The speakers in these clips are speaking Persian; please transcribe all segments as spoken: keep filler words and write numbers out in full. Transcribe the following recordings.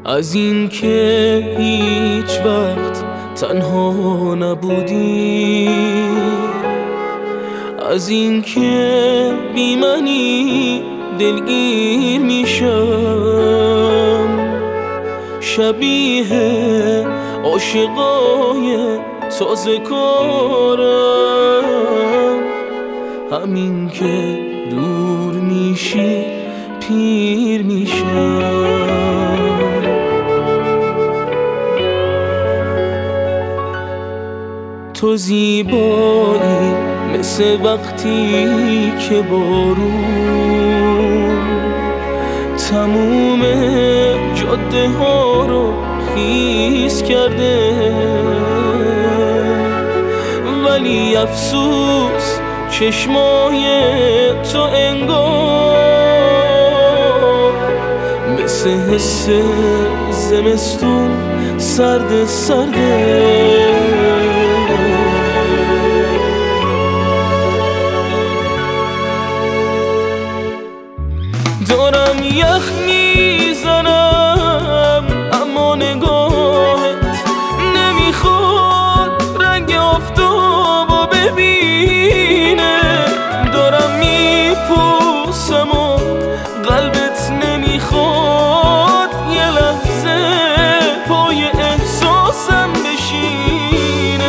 از این که هیچ وقت تنها نبودی، از این که بی منی دلگیر میشم، شبیه عاشقای تازه کارم، همین که دور میشی پیر میشم. تو زیبایی مثل وقتی که بارون تموم جاده ها رو خیس کرده، ولی افسوس چشمای تو انگار مثل حس زمستون سرد سرده. دارم یخ میزنم اما نگاهت نمیخواد رنگ آفتابو ببینه، دارم میپوسم و قلبت نمیخواد یه لحظه پای احساسم بشینه.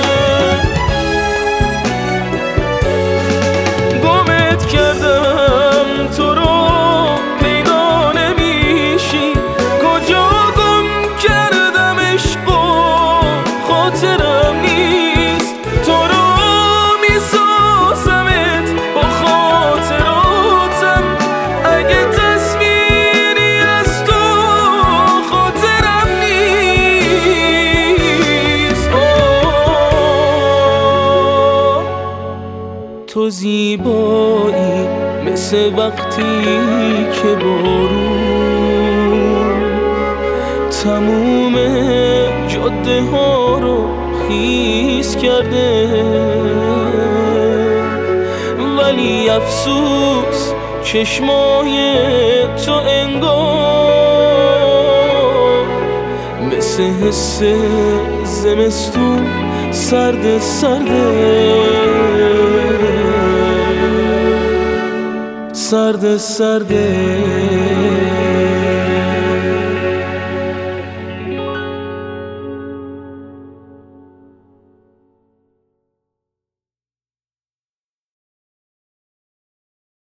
گمت کردم تو رو پیدا نمیشی، کجا گم کردم عشق و خاطرم نیست، تو رو میسازمت با خاطراتم، اگه تصویری از تو خاطرم نیست. آه تو زیبایی مثل وقتی که بارون تموم جاده ها رو خیس کرده، ولی افسوس چشمای تو انگار مثل حس زمستون سرد سرده، سرد سرده.